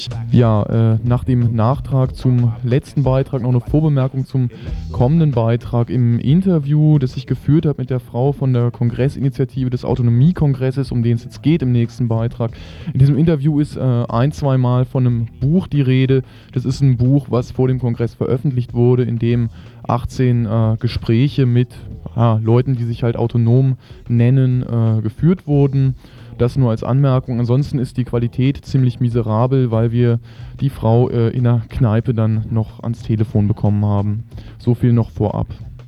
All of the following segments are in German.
Ja, nach dem Nachtrag zum letzten Beitrag noch eine Vorbemerkung zum kommenden Beitrag. Im Interview, das ich geführt habe mit der Frau von der Kongressinitiative des Autonomiekongresses, um den es jetzt geht im nächsten Beitrag. In diesem Interview ist ein-, zweimal von einem Buch die Rede. Das ist ein Buch, was vor dem Kongress veröffentlicht wurde, in dem 18 Gespräche mit Leuten, die sich halt autonom nennen, geführt wurden. Das nur als Anmerkung. Ansonsten ist die Qualität ziemlich miserabel, weil wir die Frau in der Kneipe dann noch ans Telefon bekommen haben. So viel noch vorab.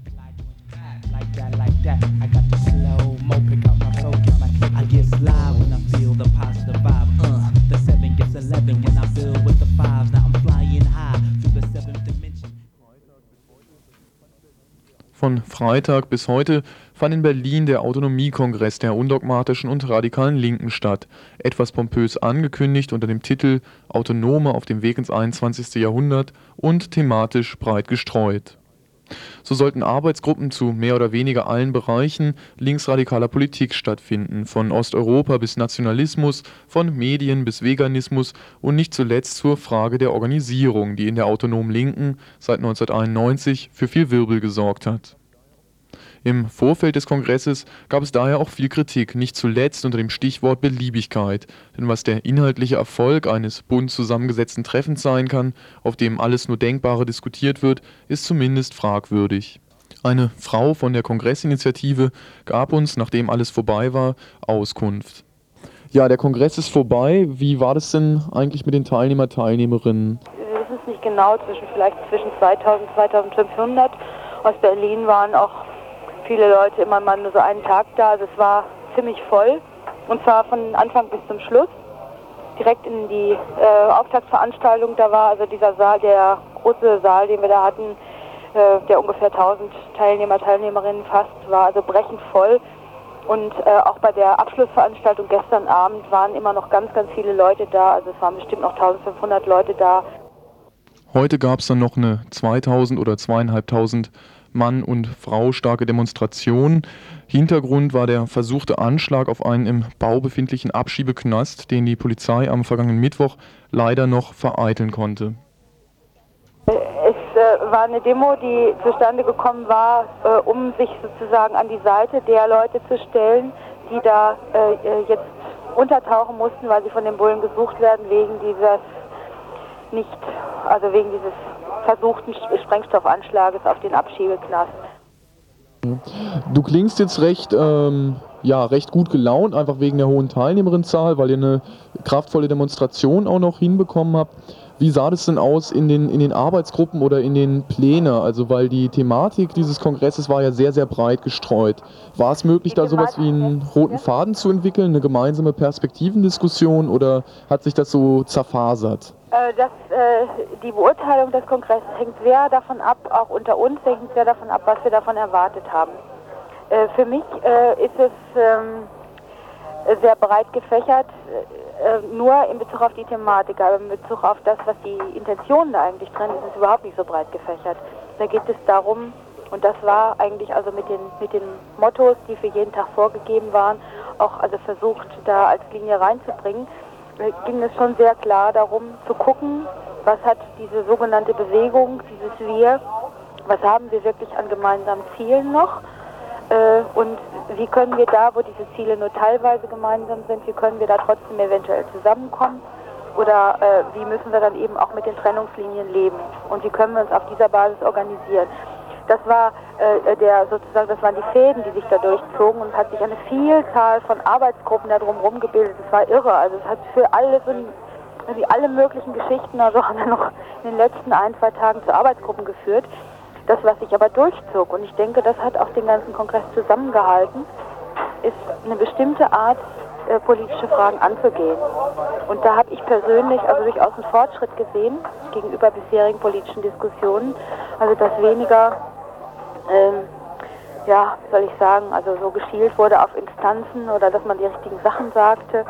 Von Freitag bis heute fand in Berlin der Autonomiekongress der undogmatischen und radikalen Linken statt, etwas pompös angekündigt unter dem Titel Autonome auf dem Weg ins 21. Jahrhundert und thematisch breit gestreut. So sollten Arbeitsgruppen zu mehr oder weniger allen Bereichen linksradikaler Politik stattfinden, von Osteuropa bis Nationalismus, von Medien bis Veganismus und nicht zuletzt zur Frage der Organisierung, die in der autonomen Linken seit 1991 für viel Wirbel gesorgt hat. Im Vorfeld des Kongresses gab es daher auch viel Kritik, nicht zuletzt unter dem Stichwort Beliebigkeit. Denn was der inhaltliche Erfolg eines bunt zusammengesetzten Treffens sein kann, auf dem alles nur Denkbare diskutiert wird, ist zumindest fragwürdig. Eine Frau von der Kongressinitiative gab uns, nachdem alles vorbei war, Auskunft. Ja, der Kongress ist vorbei. Wie war das denn eigentlich mit den Teilnehmerinnen? Wir wissen es nicht genau, vielleicht zwischen 2000 und 2500. Aus Berlin waren auch viele Leute immer mal nur so einen Tag da. Also es war ziemlich voll. Und zwar von Anfang bis zum Schluss. Direkt in die Auftaktveranstaltung, da war also dieser Saal, der große Saal, den wir da hatten, der ungefähr 1000 Teilnehmerinnen fast, war also brechend voll. Und auch bei der Abschlussveranstaltung gestern Abend waren immer noch ganz, ganz viele Leute da. Also es waren bestimmt noch 1500 Leute da. Heute gab es dann noch eine 2000 oder 2500 Mann und Frau starke Demonstration. Hintergrund war der versuchte Anschlag auf einen im Bau befindlichen Abschiebeknast, den die Polizei am vergangenen Mittwoch leider noch vereiteln konnte. Es war eine Demo, die zustande gekommen war, um sich sozusagen an die Seite der Leute zu stellen, die da jetzt untertauchen mussten, weil sie von den Bullen gesucht werden wegen dieses versuchten Sprengstoffanschlages auf den Abschiebeknast. Du klingst jetzt recht gut gelaunt, einfach wegen der hohen Teilnehmerinnenzahl, weil ihr eine kraftvolle Demonstration auch noch hinbekommen habt. Wie sah das denn aus in den Arbeitsgruppen oder in den Plänen? Also weil die Thematik dieses Kongresses war ja sehr, sehr breit gestreut. War es möglich, da sowas wie einen roten Faden zu entwickeln, eine gemeinsame Perspektivendiskussion, oder hat sich das so zerfasert? Die Beurteilung des Kongresses hängt sehr davon ab, auch unter uns hängt sehr davon ab, was wir davon erwartet haben. Für mich ist es sehr breit gefächert, nur in Bezug auf die Thematik, aber in Bezug auf das, was die Intentionen da eigentlich drin ist, ist es überhaupt nicht so breit gefächert. Da geht es darum, und das war eigentlich also mit den Mottos, die für jeden Tag vorgegeben waren, auch also versucht, da als Linie reinzubringen, ging es schon sehr klar darum zu gucken, was hat diese sogenannte Bewegung, dieses Wir, was haben wir wirklich an gemeinsamen Zielen noch, und wie können wir da, wo diese Ziele nur teilweise gemeinsam sind, wie können wir da trotzdem eventuell zusammenkommen, oder wie müssen wir dann eben auch mit den Trennungslinien leben und wie können wir uns auf dieser Basis organisieren. Das war das waren die Fäden, die sich da durchzogen, und hat sich eine Vielzahl von Arbeitsgruppen da drumherum gebildet. Das war irre. Also es hat für alle möglichen Geschichten, also haben wir noch in den letzten 1-2 Tagen zu Arbeitsgruppen geführt. Das, was sich aber durchzog, und ich denke, das hat auch den ganzen Kongress zusammengehalten, ist eine bestimmte Art, politische Fragen anzugehen. Und da habe ich persönlich also durchaus einen Fortschritt gesehen gegenüber bisherigen politischen Diskussionen. Also dass weniger, also so geschielt wurde auf Instanzen oder dass man die richtigen Sachen sagte,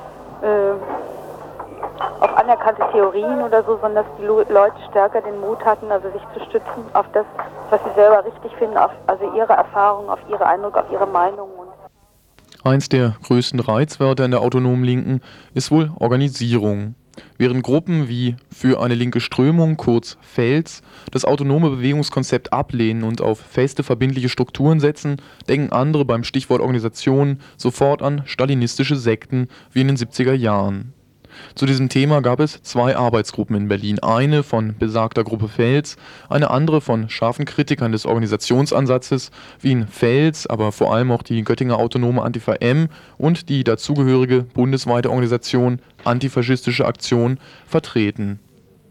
auf anerkannte Theorien oder so, sondern dass die Leute stärker den Mut hatten, also sich zu stützen auf das, was sie selber richtig finden, also ihre Erfahrungen, auf ihre Eindrücke, auf ihre Meinungen. Eins der größten Reizwörter in der autonomen Linken ist wohl Organisierung. Während Gruppen wie Für eine linke Strömung, kurz FELS, das autonome Bewegungskonzept ablehnen und auf feste verbindliche Strukturen setzen, denken andere beim Stichwort Organisation sofort an stalinistische Sekten wie in den 70er Jahren. Zu diesem Thema gab es 2 Arbeitsgruppen in Berlin, eine von besagter Gruppe FELS, eine andere von scharfen Kritikern des Organisationsansatzes, wie in FELS, aber vor allem auch die Göttinger Autonome Antifa M und die dazugehörige bundesweite Organisation Antifaschistische Aktion vertreten.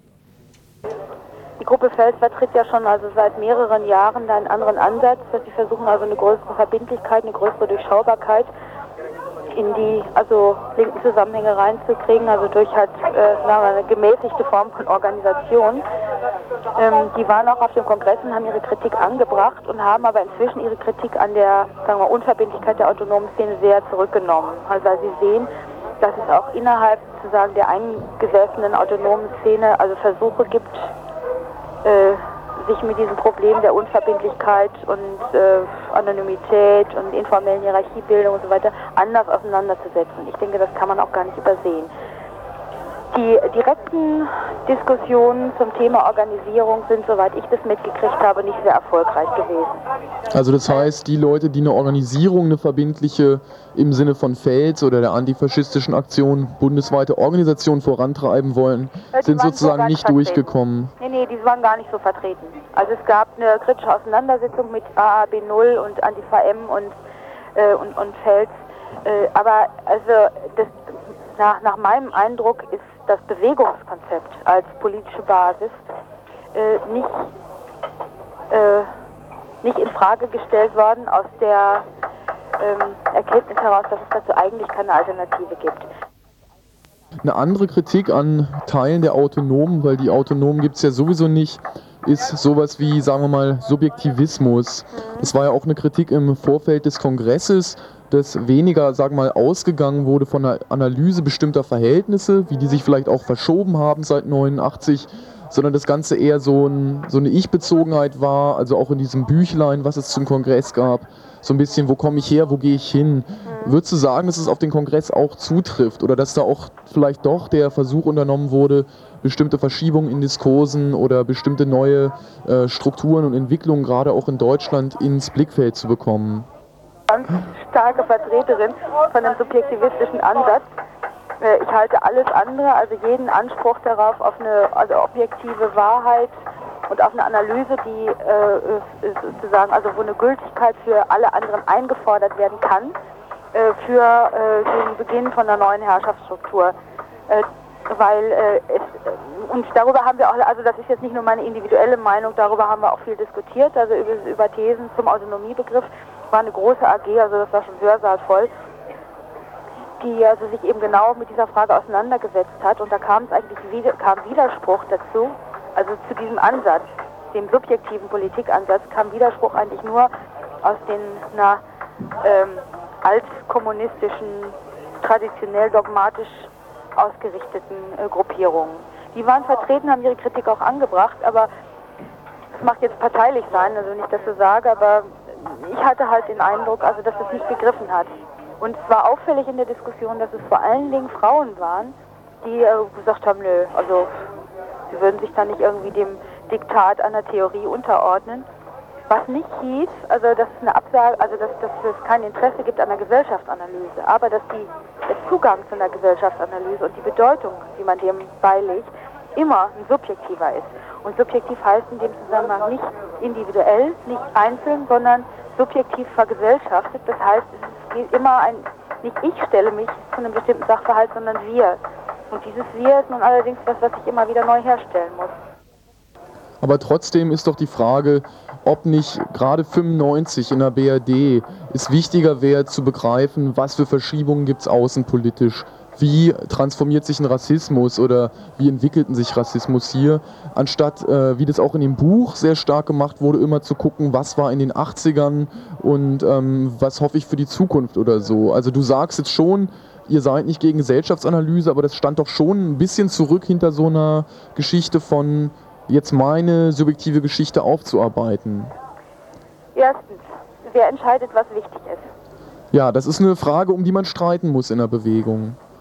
Die Gruppe FELS vertritt ja schon also seit mehreren Jahren einen anderen Ansatz, dass sie versuchen also eine größere Verbindlichkeit, eine größere Durchschaubarkeit in die linken Zusammenhänge reinzukriegen, also durch halt eine gemäßigte Form von Organisation. Die waren auch auf dem Kongress und haben ihre Kritik angebracht und haben aber inzwischen ihre Kritik an der, sagen wir, Unverbindlichkeit der autonomen Szene sehr zurückgenommen. Also weil sie sehen, dass es auch innerhalb sozusagen der eingesessenen autonomen Szene also Versuche gibt, sich mit diesem Problem der Unverbindlichkeit und Anonymität und informellen Hierarchiebildung und so weiter anders auseinanderzusetzen. Ich denke, das kann man auch gar nicht übersehen. Die direkten Diskussionen zum Thema Organisierung sind, soweit ich das mitgekriegt habe, nicht sehr erfolgreich gewesen. Also das heißt, die Leute, die eine Organisierung, eine verbindliche im Sinne von FELS oder der antifaschistischen Aktion bundesweite Organisation vorantreiben wollen, sind sozusagen nicht durchgekommen. Nee, die waren gar nicht so vertreten. Also es gab eine kritische Auseinandersetzung mit AAB0 und Antifa M und FELS. Aber also nach meinem Eindruck ist das Bewegungskonzept als politische Basis nicht in Frage gestellt worden aus der Erkenntnis heraus, dass es dazu eigentlich keine Alternative gibt. Eine andere Kritik an Teilen der Autonomen, weil die Autonomen gibt es ja sowieso nicht, ist sowas wie, sagen wir mal, Subjektivismus. Das war ja auch eine Kritik im Vorfeld des Kongresses, dass weniger, sagen wir mal, ausgegangen wurde von einer Analyse bestimmter Verhältnisse, wie die sich vielleicht auch verschoben haben seit 89, sondern das Ganze eher so eine Ich-Bezogenheit war, also auch in diesem Büchlein, was es zum Kongress gab, so ein bisschen, wo komme ich her, wo gehe ich hin. Würdest du sagen, dass es auf den Kongress auch zutrifft oder dass da auch vielleicht doch der Versuch unternommen wurde, bestimmte Verschiebungen in Diskursen oder bestimmte neue Strukturen und Entwicklungen gerade auch in Deutschland ins Blickfeld zu bekommen? Ganz starke Vertreterin von einem subjektivistischen Ansatz. Ich halte alles andere, also jeden Anspruch darauf, auf eine objektive Wahrheit und auf eine Analyse, die sozusagen, also wo eine Gültigkeit für alle anderen eingefordert werden kann, für den Beginn von einer neuen Herrschaftsstruktur. Und darüber haben wir auch, also das ist jetzt nicht nur meine individuelle Meinung, darüber haben wir auch viel diskutiert, also über Thesen zum Autonomiebegriff. War eine große AG, also das war schon Hörsaal voll, die also sich eben genau mit dieser Frage auseinandergesetzt hat und da kam Widerspruch dazu, also zu diesem Ansatz, dem subjektiven Politikansatz, kam Widerspruch eigentlich nur aus den altkommunistischen, traditionell dogmatisch ausgerichteten Gruppierungen. Die waren vertreten, haben ihre Kritik auch angebracht, aber das mag jetzt parteilich sein, also wenn ich das so sage, aber ich hatte halt den Eindruck, also dass es nicht begriffen hat. Und es war auffällig in der Diskussion, dass es vor allen Dingen Frauen waren, die gesagt haben, nö, also sie würden sich da nicht irgendwie dem Diktat einer Theorie unterordnen. Was nicht hieß, also dass es eine Absage, also dass es kein Interesse gibt an einer Gesellschaftsanalyse, aber dass der Zugang zu einer Gesellschaftsanalyse und die Bedeutung, die man dem beilegt, immer ein subjektiver ist. Und subjektiv heißt in dem Zusammenhang nicht individuell, nicht einzeln, sondern subjektiv vergesellschaftet. Das heißt, es geht immer nicht ich stelle mich zu einem bestimmten Sachverhalt, sondern wir. Und dieses Wir ist nun allerdings was ich immer wieder neu herstellen muss. Aber trotzdem ist doch die Frage, ob nicht gerade 95 in der BRD es wichtiger wäre zu begreifen, was für Verschiebungen gibt es außenpolitisch, wie transformiert sich ein Rassismus oder wie entwickelten sich Rassismus hier, anstatt, wie das auch in dem Buch sehr stark gemacht wurde, immer zu gucken, was war in den 80ern und was hoffe ich für die Zukunft oder so. Also du sagst jetzt schon, ihr seid nicht gegen Gesellschaftsanalyse, aber das stand doch schon ein bisschen zurück hinter so einer Geschichte von jetzt meine subjektive Geschichte aufzuarbeiten. Erstens, wer entscheidet, was wichtig ist? Ja, das ist eine Frage, um die man streiten muss in der Bewegung.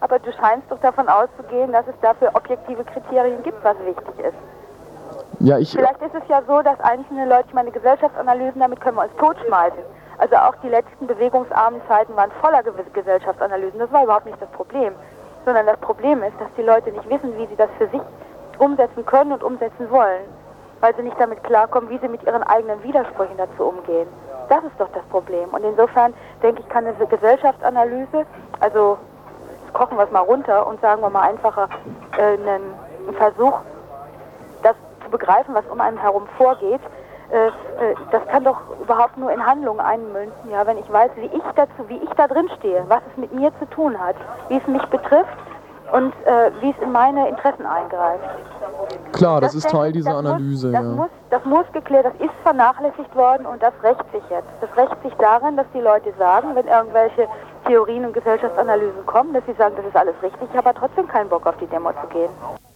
aber du scheinst doch davon auszugehen, dass es dafür objektive Kriterien gibt, was wichtig ist. Ja, Vielleicht ist es ja so, dass einzelne Leute, ich meine, Gesellschaftsanalysen, damit können wir uns totschmeißen. Also auch die letzten bewegungsarmen Zeiten waren voller Gesellschaftsanalysen. Das war überhaupt nicht das Problem. Sondern das Problem ist, dass die Leute nicht wissen, wie sie das für sich umsetzen können und umsetzen wollen. Weil sie nicht damit klarkommen, wie sie mit ihren eigenen Widersprüchen dazu umgehen. Das ist doch das Problem. Und insofern denke ich, kann eine Gesellschaftsanalyse, also kochen wir es mal runter und sagen wir mal einfacher, einen Versuch, das zu begreifen, was um einen herum vorgeht, das kann doch überhaupt nur in Handlungen einmünden, ja, wenn ich weiß, wie ich da drin stehe, was es mit mir zu tun hat, wie es mich betrifft und wie es in meine Interessen eingreift. Klar, das ist Teil dieser Analyse. Das muss geklärt, das ist vernachlässigt worden und das rächt sich jetzt. Das rächt sich darin, dass die Leute sagen, wenn irgendwelche Theorien und Gesellschaftsanalysen kommen, dass sie sagen, das ist alles richtig, ich habe aber trotzdem keinen Bock auf die Demo zu gehen.